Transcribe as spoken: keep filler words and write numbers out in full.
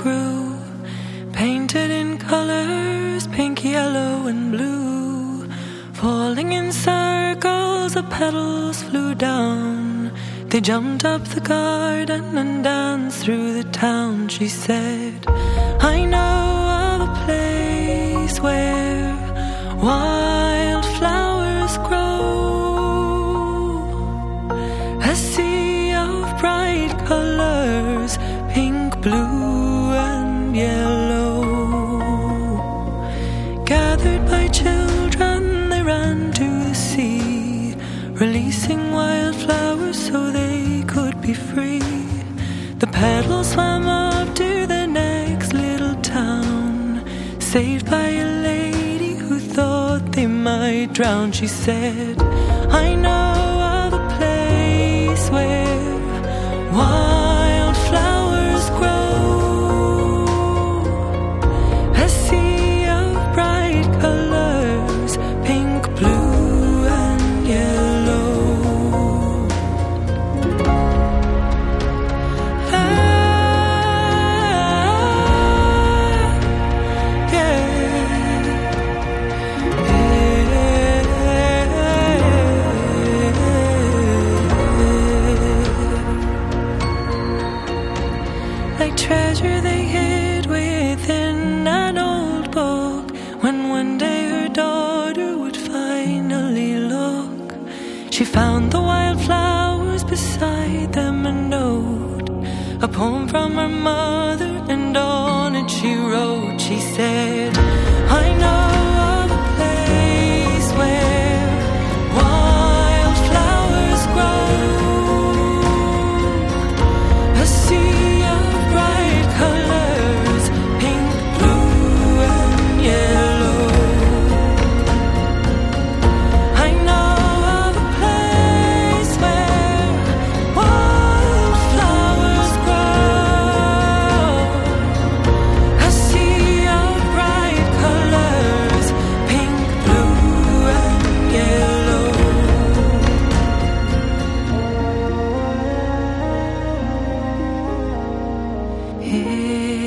grew, painted in colors, pink, yellow, and blue. Falling in circles, the petals flew down. They jumped up the garden and danced through the town. She said, I know of a place where wildflowers grow, a sea of bright colors, pink, blue, and yellow. Gathered by children, they ran to the sea, releasing wildflowers so they could be free. The petals swam up to the next little town, saved by a lady who thought they might drown. She said, I know of a place where wildflowers grow, a sea of bright colors, pink, blue, and yellow. Ah, like treasure they hid within an old book. When one day her daughter would finally look, she found the wildflowers beside them, a note, a poem from her mother, and on it she wrote. She said, I know of a place where wildflowers grow, a sea of bright colors, pink, blue, and yellow. I know of a place where wildflowers grow, a sea of bright colors, pink, blue, and yellow. Yeah.